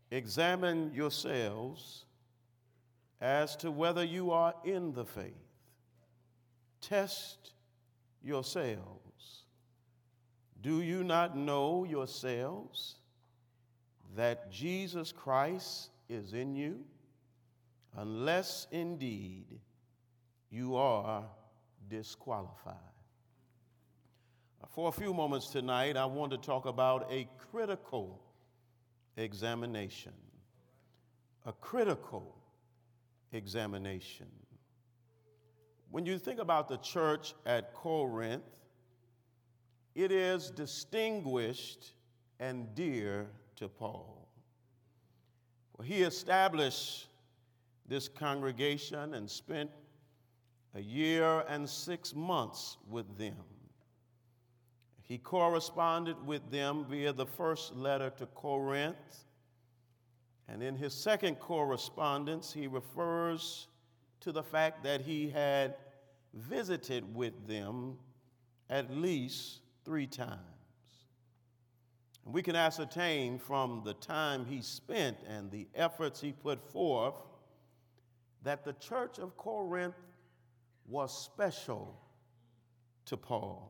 Examine yourselves as to whether you are in the faith. Test yourselves. Do you not know yourselves that Jesus Christ is in you, unless indeed you are disqualified? For a few moments tonight, I want to talk about a critical examination. A critical examination. When you think about the church at Corinth, it is distinguished and dear to Paul. Well, he established this congregation and spent a year and 6 months with them. He corresponded with them via the first letter to Corinth, and in his second correspondence, he refers to the fact that he had visited with them at least 3 times. And we can ascertain from the time he spent and the efforts he put forth that the church of Corinth was special to Paul.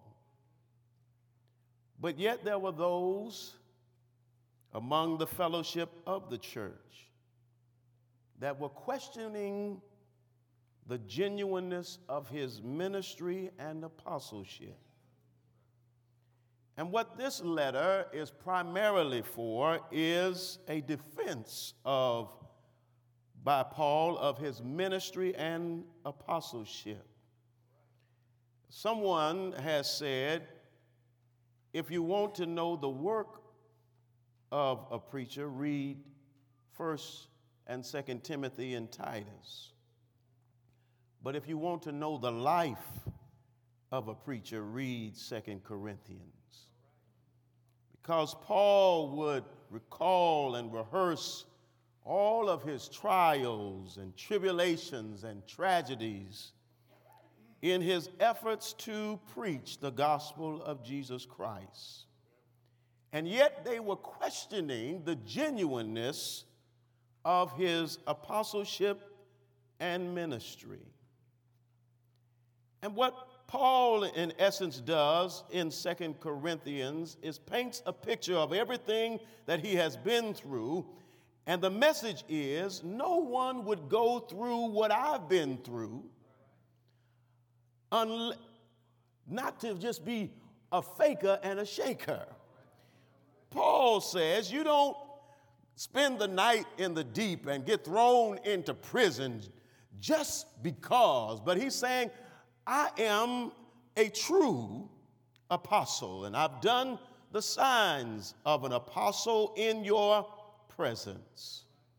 But yet there were those among the fellowship of the church that were questioning the genuineness of his ministry and apostleship. And what this letter is primarily for is a defense by Paul of his ministry and apostleship. Someone has said, if you want to know the work of a preacher, read 1st and 2nd Timothy and Titus. But if you want to know the life of a preacher, read 2nd Corinthians. Because Paul would recall and rehearse all of his trials and tribulations and tragedies in his efforts to preach the gospel of Jesus Christ. And yet they were questioning the genuineness of his apostleship and ministry. And what Paul, in essence, does in 2 Corinthians is paints a picture of everything that he has been through. And the message is, no one would go through what I've been through not to just be a faker and a shaker. Paul says you don't spend the night in the deep and get thrown into prison just because, but he's saying, I am a true apostle, and I've done the signs of an apostle in your presence.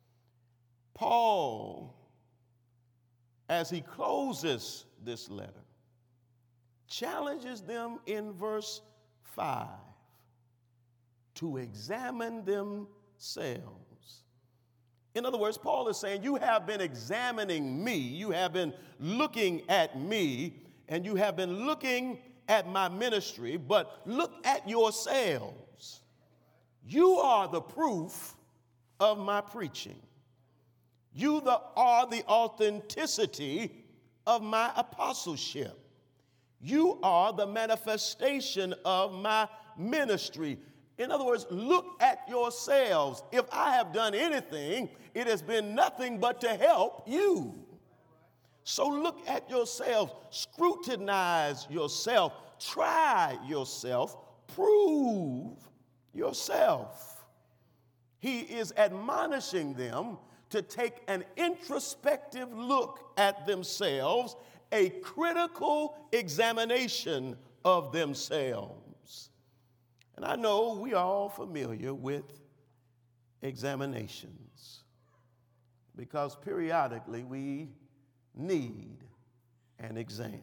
Paul, as he closes this letter, challenges them in verse 5 to examine themselves. In other words, Paul is saying, you have been examining me, you have been looking at me, and you have been looking at my ministry, but look at yourselves. You are the proof of my preaching. You are the authenticity of my apostleship. You are the manifestation of my ministry. In other words, look at yourselves. If I have done anything, it has been nothing but to help you. So look at yourselves, scrutinize yourself, try yourself, prove yourself. He is admonishing them to take an introspective look at themselves, a critical examination of themselves. And I know we are all familiar with examinations because periodically we need an exam.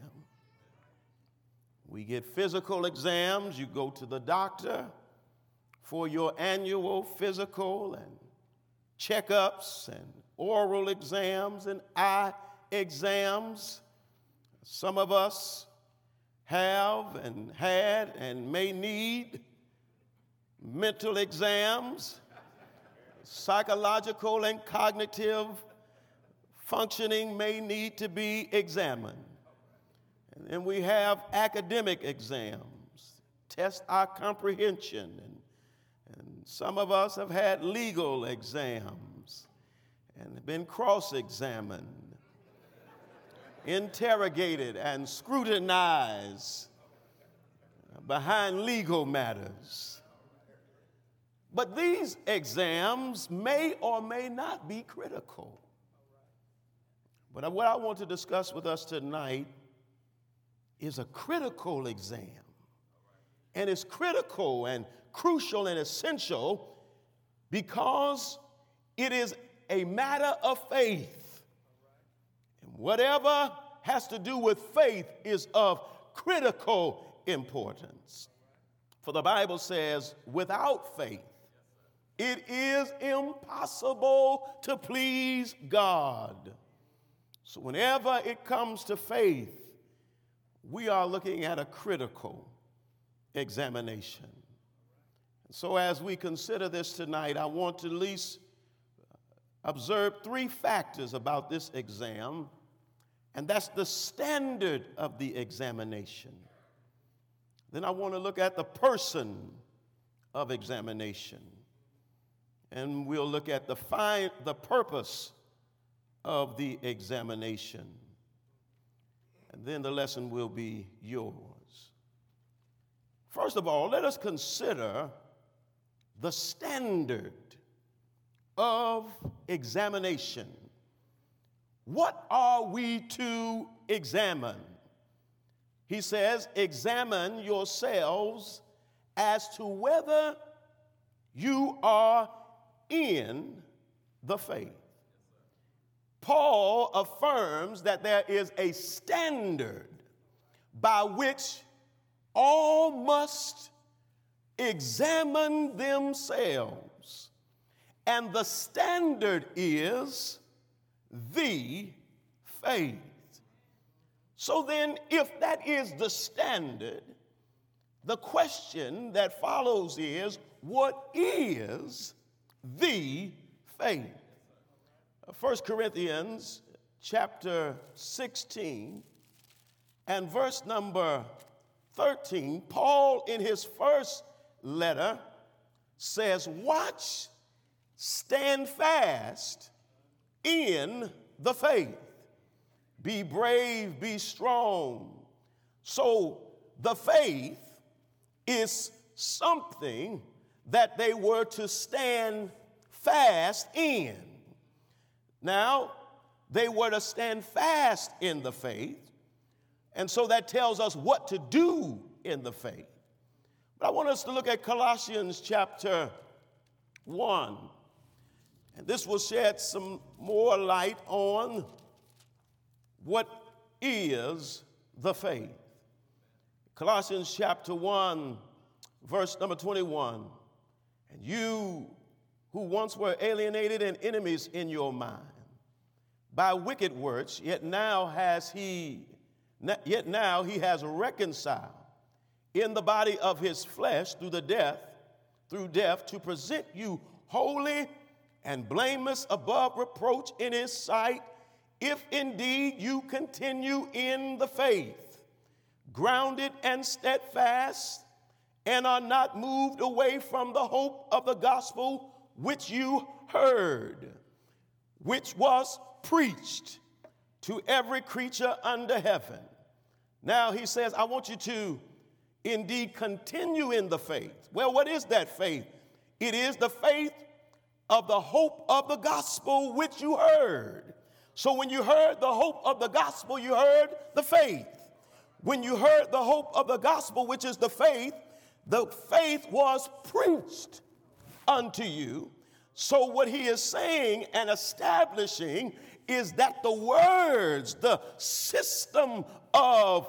We get physical exams. You go to the doctor for your annual physical and checkups and oral exams and eye exams. Some of us have and had and may need mental exams. psychological and cognitive functioning may need to be examined. And then we have academic exams, test our comprehension. And some of us have had legal exams and been cross-examined, interrogated and scrutinized behind legal matters. But these exams may or may not be critical. But what I want to discuss with us tonight is a critical exam. And it's critical and crucial and essential because it is a matter of faith. And whatever has to do with faith is of critical importance. For the Bible says, without faith, it is impossible to please God. So whenever it comes to faith, we are looking at a critical examination. So as we consider this tonight, I want to at least observe three factors about this exam, and that's the standard of the examination. Then I want to look at the person of examination, and we'll look at the purpose of the examination, and then the lesson will be yours. First of all, let us consider the standard of examination. What are we to examine? He says, examine yourselves as to whether you are in the faith. Paul affirms that there is a standard by which all must examine themselves. And the standard is the faith. So then, if that is the standard, the question that follows is, what is the faith? 1 Corinthians chapter 16 and verse number 13, Paul in his first letter says, watch, stand fast in the faith. Be brave, be strong. So the faith is something that they were to stand fast in. Now, they were to stand fast in the faith, and so that tells us what to do in the faith. But I want us to look at Colossians chapter 1, and this will shed some more light on what is the faith. Colossians chapter 1, verse number 21, and you who once were alienated and enemies in your mind by wicked works, yet now he has reconciled in the body of his flesh through death to present you holy and blameless above reproach in his sight, if indeed you continue in the faith, grounded and steadfast, and are not moved away from the hope of the gospel which you heard, which was preached to every creature under heaven. Now he says, I want you to indeed continue in the faith. Well, what is that faith? It is the faith of the hope of the gospel which you heard. So when you heard the hope of the gospel, you heard the faith. When you heard the hope of the gospel, which is the faith was preached unto you. So what he is saying and establishing is that the words, the system of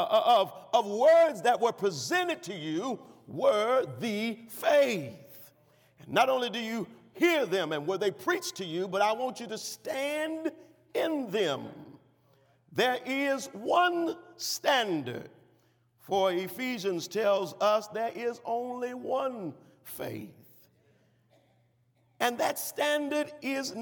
words that were presented to you were the faith. And not only do you hear them and were they preached to you, but I want you to stand in them. There is one standard, for Ephesians tells us there is only one faith. And that standard is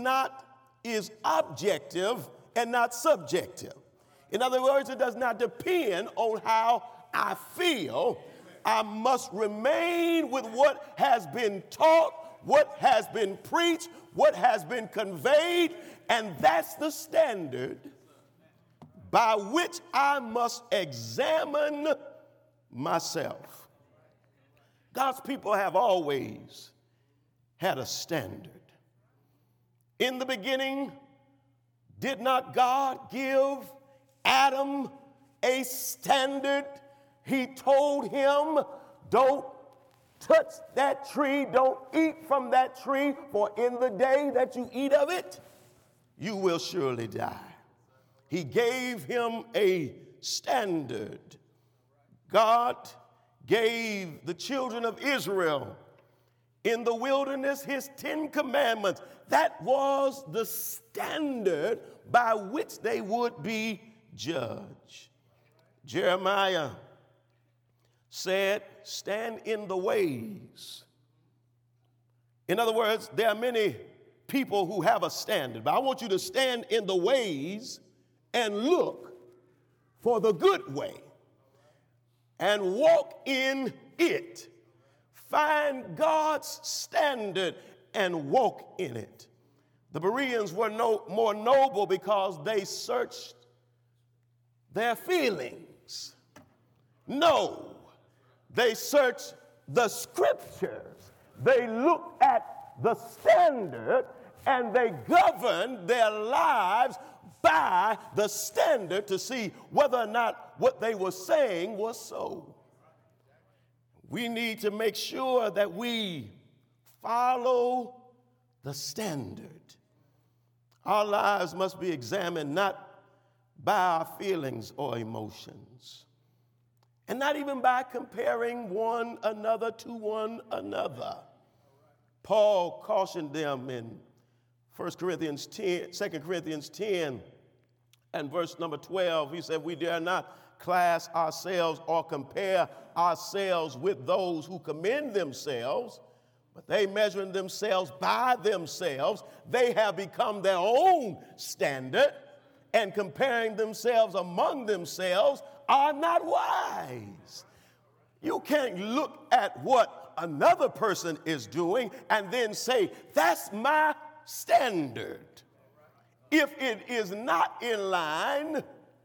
objective and not subjective. In other words, it does not depend on how I feel. I must remain with what has been taught, what has been preached, what has been conveyed, and that's the standard by which I must examine myself. God's people have always had a standard. In the beginning, did not God give Adam a standard? He told him, don't touch that tree, don't eat from that tree, for in the day that you eat of it, you will surely die. He gave him a standard. God gave the children of Israel in the wilderness his 10 commandments. That was the standard by which they would be judged. Jeremiah said, stand in the ways. In other words, there are many people who have a standard, but I want you to stand in the ways and look for the good way and walk in it. Find God's standard and walk in it. The Bereans were more noble because they searched their feelings. No, they searched the scriptures. They looked at the standard and they governed their lives by the standard to see whether or not what they were saying was so. We need to make sure that we follow the standard. Our lives must be examined not by our feelings or emotions, and not even by comparing one another to one another. Paul cautioned them in 2 Corinthians 10 and verse number 12. He said, we dare not class ourselves or compare ourselves with those who commend themselves, but they measuring themselves by themselves. They have become their own standard, and comparing themselves among themselves are not wise. You can't look at what another person is doing and then say, that's my standard, if it is not in line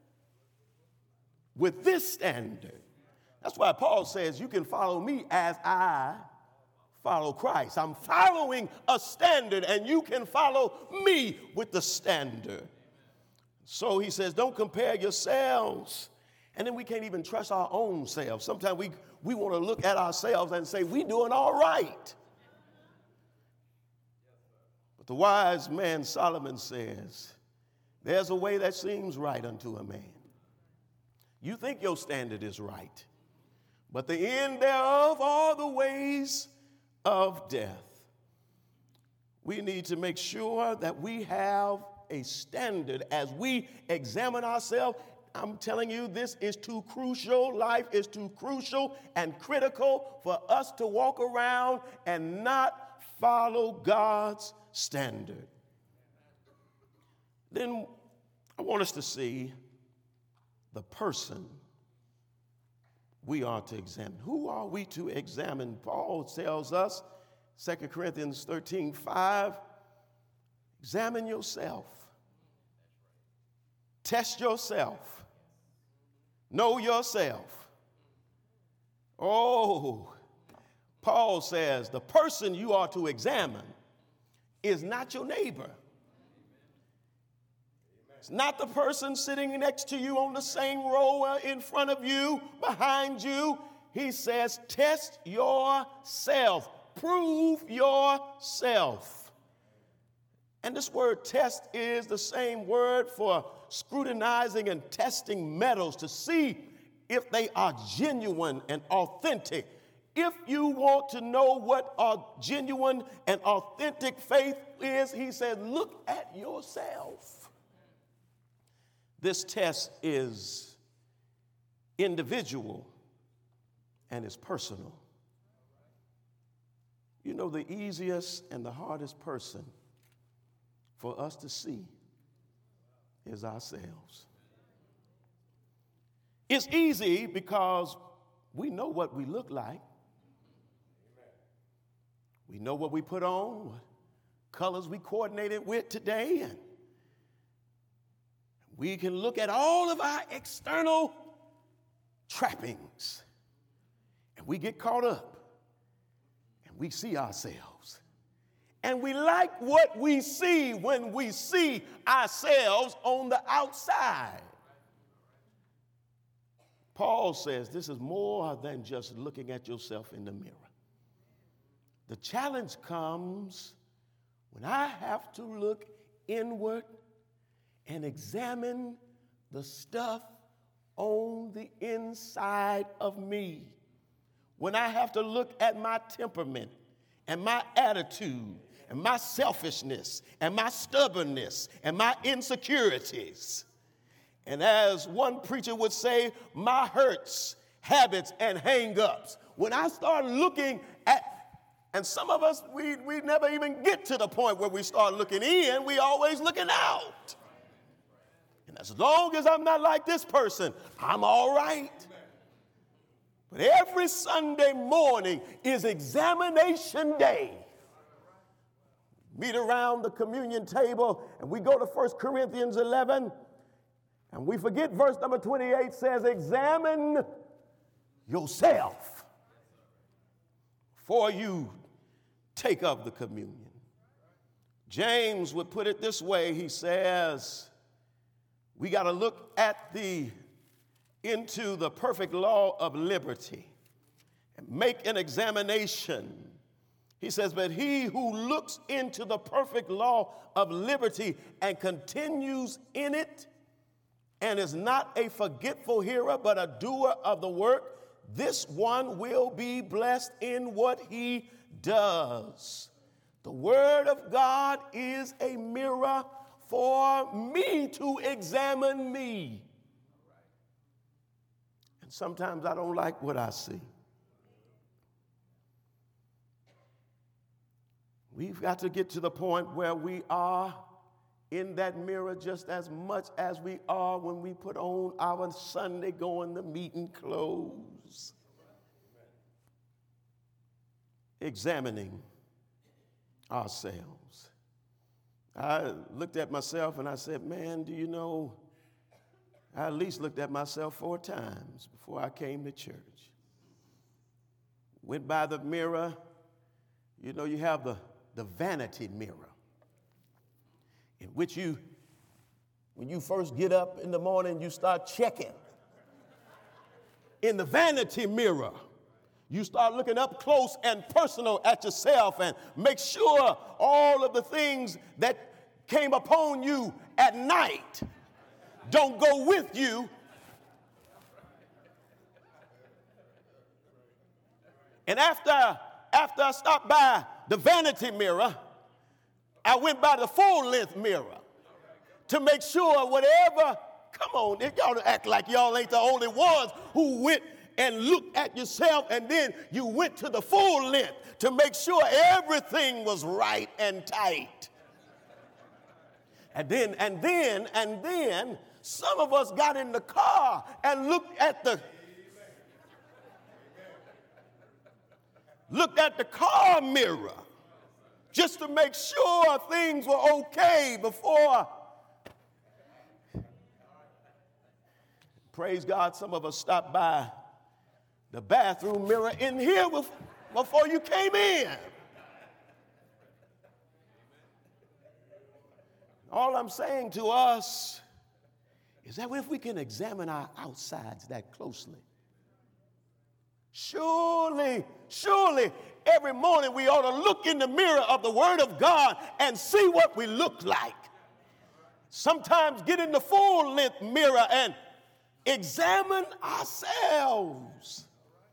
with this standard. That's why Paul says you can follow me as I follow Christ. I'm following a standard, and you can follow me with the standard. So he says, don't compare yourselves. And then we can't even trust our own selves. Sometimes we want to look at ourselves and say, we're doing all right. But the wise man Solomon says, there's a way that seems right unto a man. You think your standard is right, but the end thereof are the ways of death. We need to make sure that we have a standard as we examine ourselves. I'm telling you, this is too crucial. Life is too crucial and critical for us to walk around and not follow God's standard. Then I want us to see the person we are to examine. Who are we to examine? Paul tells us, 2 Corinthians 13:5, examine yourself. Test yourself. Know yourself. Oh, Paul says the person you are to examine is not your neighbor. It's not the person sitting next to you on the same row in front of you, behind you. He says, test yourself. Prove yourself. And this word test is the same word for scrutinizing and testing metals to see if they are genuine and authentic. If you want to know what a genuine and authentic faith is, he said, look at yourself. This test is individual and is personal. You know, the easiest and the hardest person for us to see is ourselves. It's easy because we know what we look like. We know what we put on, what colors we coordinated with today, and we can look at all of our external trappings, and we get caught up, and we see ourselves. And we like what we see when we see ourselves on the outside. Paul says this is more than just looking at yourself in the mirror. The challenge comes when I have to look inward and examine the stuff on the inside of me. When I have to look at my temperament and my attitude and my selfishness and my stubbornness and my insecurities. And as one preacher would say, my hurts, habits, and hang-ups. When I start looking at, and some of us, we never even get to the point where we start looking in, we always looking out. And as long as I'm not like this person, I'm all right. But every Sunday morning is examination day. Meet around the communion table, and we go to 1 Corinthians 11, and we forget verse number 28 says, examine yourself before you take up the communion. James would put it this way. He says, we got to look at into the perfect law of liberty and make an examination. He says, but he who looks into the perfect law of liberty and continues in it and is not a forgetful hearer, but a doer of the work, this one will be blessed in what he does. The word of God is a mirror for me to examine me. And sometimes I don't like what I see. We've got to get to the point where we are in that mirror just as much as we are when we put on our Sunday going to meeting clothes. Examining ourselves. I looked at myself and I said, man, do you know, I at least looked at myself 4 times before I came to church. Went by the mirror. You know, you have the vanity mirror, in which when you first get up in the morning, you start checking. In the vanity mirror, you start looking up close and personal at yourself and make sure all of the things that came upon you at night don't go with you. And after I stopped by the vanity mirror, I went by the full-length mirror to make sure whatever, come on, y'all act like y'all ain't the only ones who went and looked at yourself and then you went to the full length to make sure everything was right and tight. And then some of us got in the car and looked at the car mirror just to make sure things were okay before. Praise God, some of us stopped by the bathroom mirror in here before you came in. All I'm saying to us is that if we can examine our outsides that closely, surely, every morning we ought to look in the mirror of the Word of God and see what we look like. Sometimes get in the full-length mirror and examine ourselves.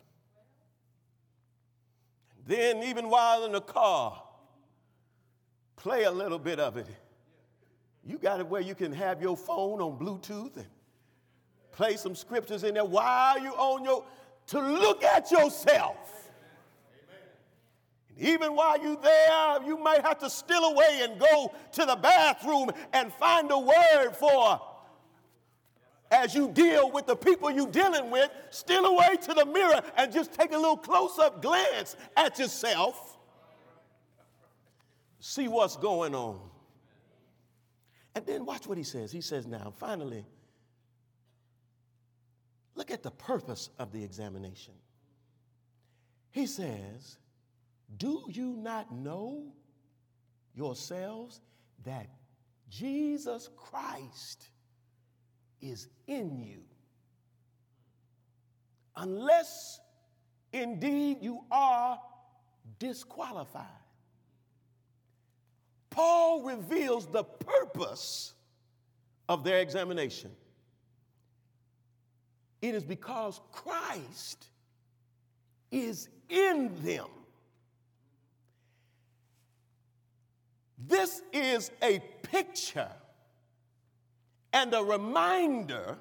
Then, even while in the car, play a little bit of it. You got it where you can have your phone on Bluetooth and play some scriptures in there while you're to look at yourself. And Even while you're there, you might have to steal away and go to the bathroom and find a word for, as you deal with the people you're dealing with, steal away to the mirror and just take a little close-up glance at yourself. See what's going on. And then watch what he says. He says, now, finally, look at the purpose of the examination. He says, do you not know yourselves that Jesus Christ is in you? Unless indeed you are disqualified. Paul reveals the purpose of their examination. It is because Christ is in them. This is a picture and a reminder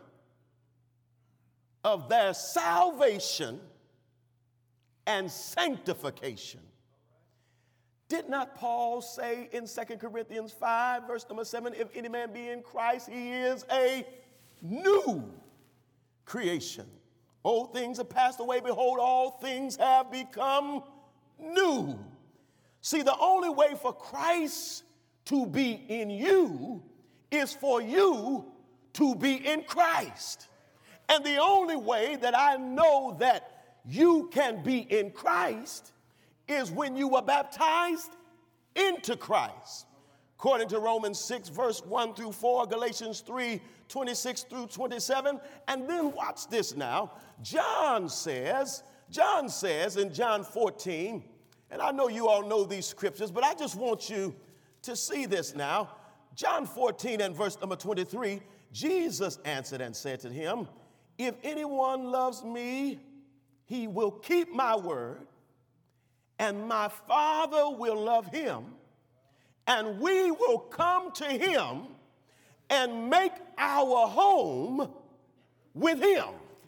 of their salvation and sanctification. Did not Paul say in 2 Corinthians 5, verse number 7, if any man be in Christ, he is a new creation. Old things have passed away. Behold, all things have become new. See, the only way for Christ to be in you is for you to be in Christ. And the only way that I know that you can be in Christ is when you were baptized into Christ. According to Romans 6, verse 1 through 4, Galatians 3, 26 through 27. And then watch this now. John says in John 14, and I know you all know these scriptures, but I just want you to see this now. John 14 and verse number 23, Jesus answered and said to him, if anyone loves me, he will keep my word, and my Father will love him, and we will come to him and make our home with him.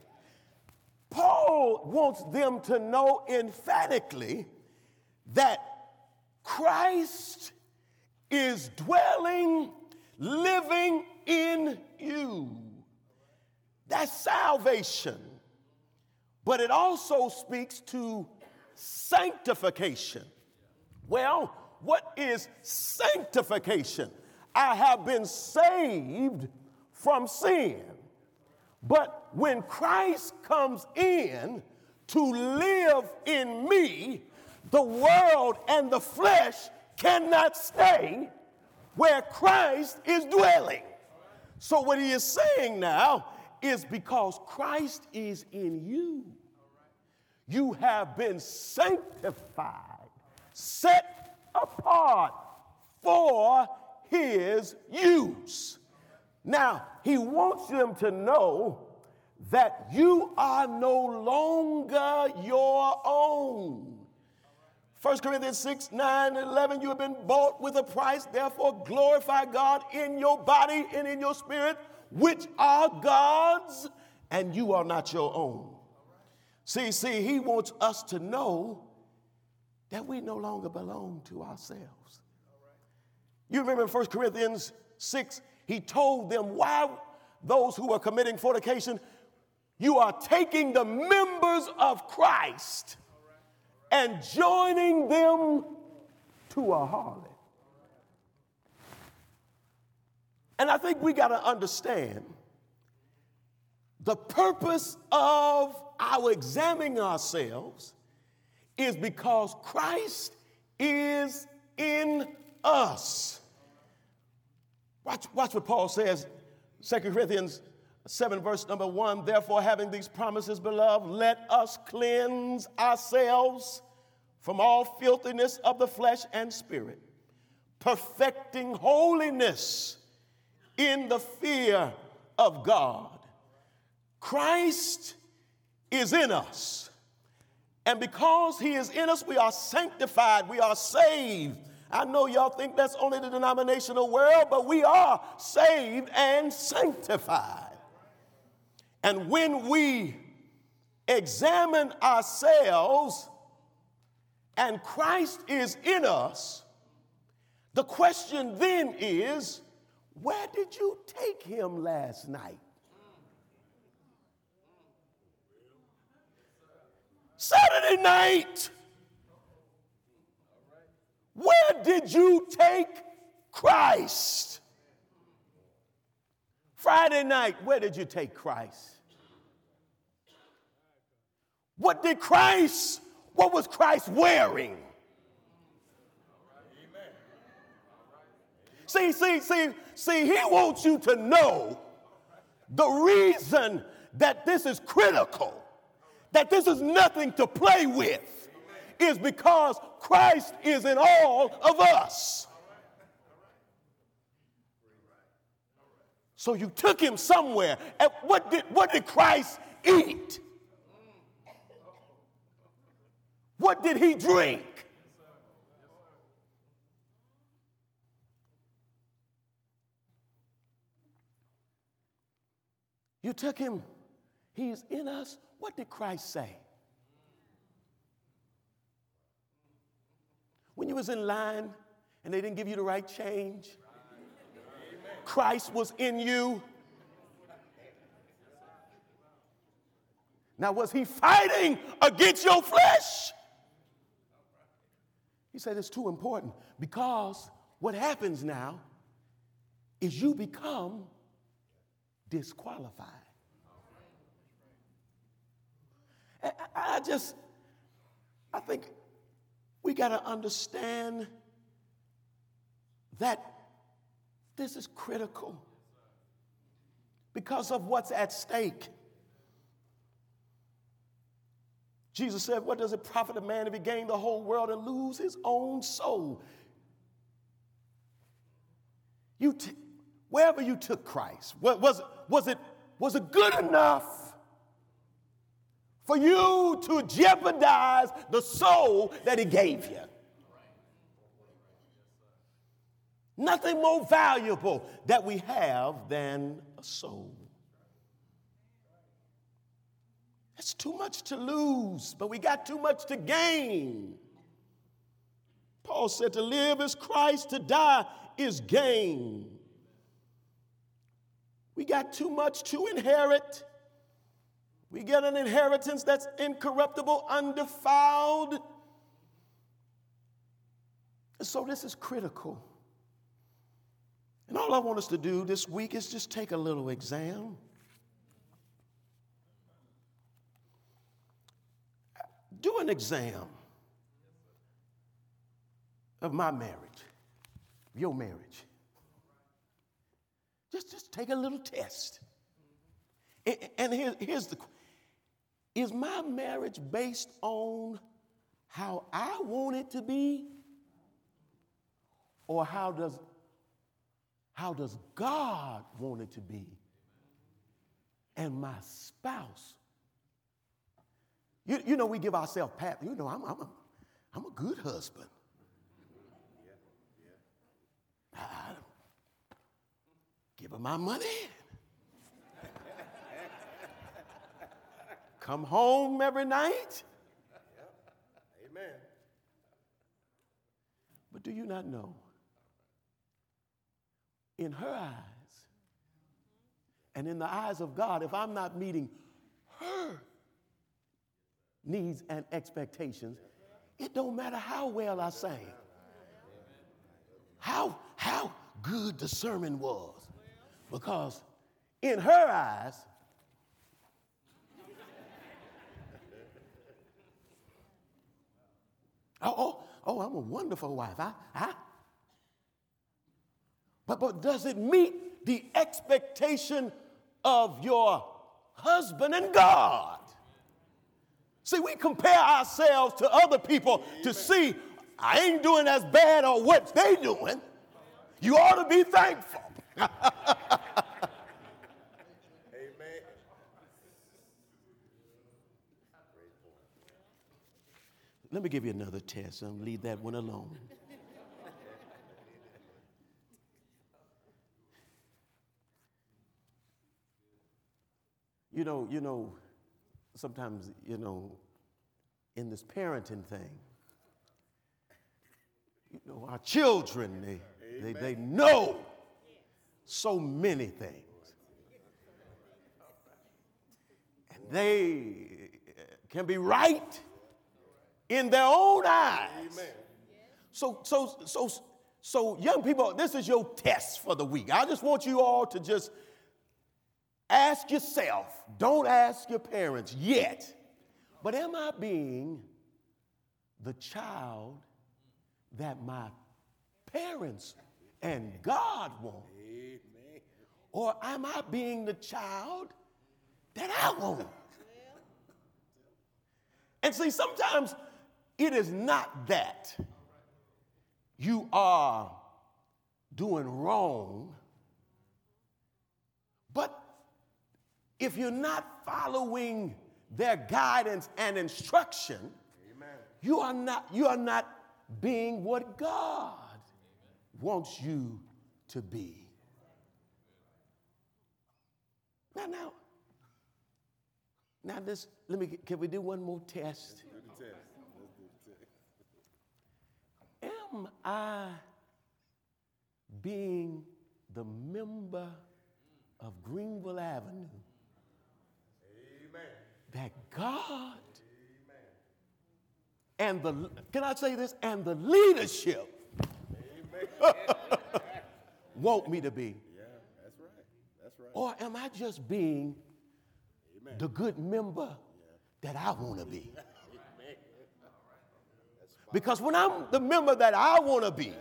Paul wants them to know emphatically that Christ is dwelling, living in you. That's salvation. But it also speaks to sanctification. Well, what is sanctification? I have been saved from sin. But when Christ comes in to live in me, the world and the flesh cannot stay where Christ is dwelling. So what he is saying now is because Christ is in you, you have been sanctified, set apart for his use. Now, he wants them to know that you are no longer your own. 1 Corinthians 6, 9, and 11, you have been bought with a price. Therefore, glorify God in your body and in your spirit, which are God's, and you are not your own. See, he wants us to know that we no longer belong to ourselves. You remember in 1 Corinthians 6, he told them why those who are committing fornication, you are taking the members of Christ and joining them to a harlot. And I think we got to understand the purpose of our examining ourselves is because Christ is in us. Watch what Paul says, 2 Corinthians 7, verse number 1, therefore, having these promises, beloved, let us cleanse ourselves from all filthiness of the flesh and spirit, perfecting holiness in the fear of God. Christ is in us. And because he is in us, we are sanctified, we are saved. I know y'all think that's only the denominational world, but we are saved and sanctified. And when we examine ourselves and Christ is in us, the question then is, where did you take him last night? Saturday night, where did you take Christ? Friday night, where did you take Christ? What was Christ wearing? See, he wants you to know the reason that this is critical, that this is nothing to play with, is because Christ is in all of us. So you took him somewhere. And what did Christ eat? What did he drink? You took him. He's in us. What did Christ say? When you was in line and they didn't give you the right change, Christ was in you. Now, was he fighting against your flesh? He said it's too important, because what happens now is you become disqualified. I think we got to understand that this is critical because of what's at stake. Jesus said, what does it profit a man if he gain the whole world and lose his own soul? Wherever you took Christ, was it good enough for you to jeopardize the soul that he gave you? Nothing more valuable that we have than a soul. It's too much to lose, but we got too much to gain. Paul said to live is Christ, to die is gain. We got too much to inherit. We get an inheritance that's incorruptible, undefiled. And so this is critical. And all I want us to do this week is just take a little exam. Do an exam of my marriage, your marriage. Just take a little test. And here's the question. Is my marriage based on how I want it to be? Or how does God want it to be? And my spouse. You know, we give ourselves pat. You know, I'm a good husband. I give her my money. Come home every night. Amen. But do you not know? In her eyes and in the eyes of God, if I'm not meeting her needs and expectations, it don't matter how well I sang, how good the sermon was, because in her eyes, I'm a wonderful wife. But does it meet the expectation of your husband and God? See, we compare ourselves to other people to see, I ain't doing as bad or what they doing. You ought to be thankful. Amen. Let me give you another test. I'm leave that one alone. You know, sometimes, in this parenting thing, our children, they know so many things. And they can be right in their own eyes. So young people, this is your test for the week. I just want you all to just ask yourself, don't ask your parents yet, but am I being the child that my parents and God want? Amen. Or am I being the child that I want? And see, sometimes it is not that you are doing wrong, but if you're not following their guidance and instruction, amen, you are not being what God wants you to be. Now this, can we do one more test? Am I being the member of Greenville Avenue, amen, that God, amen, and can I say this, and the leadership, amen, want me to be? Yeah, that's right. That's right. Or am I just being, amen, the good member, yeah, that I want to be? Because when I'm the member that I want to be,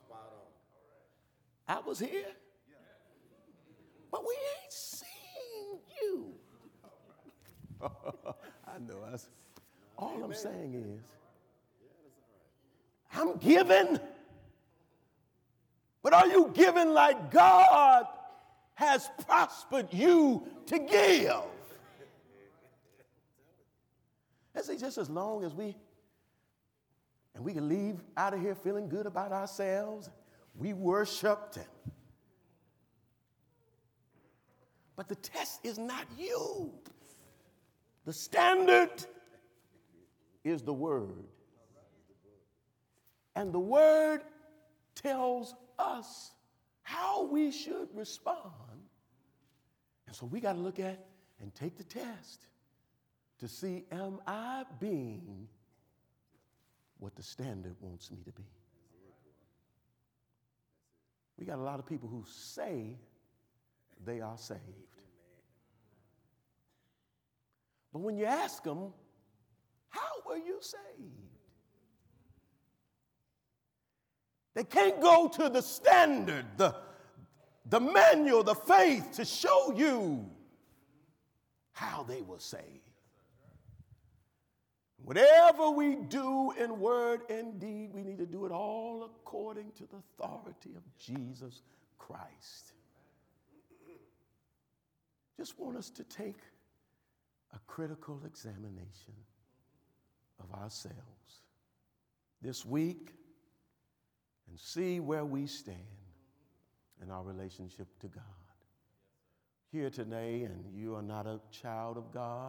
I was here, but we ain't seen you. I know. All I'm saying is, I'm giving, but are you giving like God has prospered you to give? And see, just as long as we can leave out of here feeling good about ourselves, we worshiped him. But the test is not you. The standard is the word. And the word tells us how we should respond. And so we got to look at and take the test to see, am I being what the standard wants me to be? We got a lot of people who say they are saved. But when you ask them, how were you saved? They can't go to the standard, the manual, the faith to show you how they were saved. Whatever we do in word and deed, we need to do it all according to the authority of Jesus Christ. Just want us to take a critical examination of ourselves this week and see where we stand in our relationship to God. Here today, and you are not a child of God,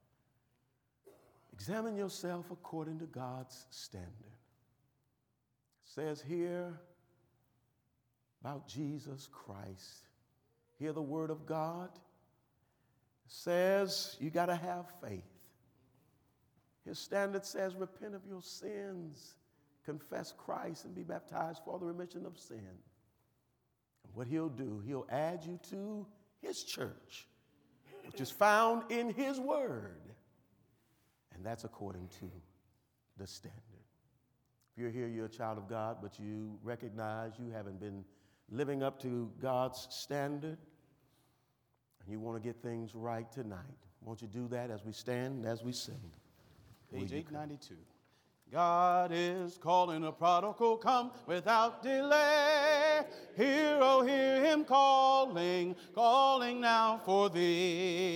examine yourself according to God's standard. It says here about Jesus Christ. Hear the word of God. It says you got to have faith. His standard says repent of your sins, confess Christ, and be baptized for the remission of sin. And what he'll do, he'll add you to his church, which is found in his word. And that's according to the standard. If you're here, you're a child of God, but you recognize you haven't been living up to God's standard, and you want to get things right tonight, won't you do that as we stand and as we sing? Page 892. God is calling a prodigal, come without delay. Hear, oh, hear him calling, calling now for thee.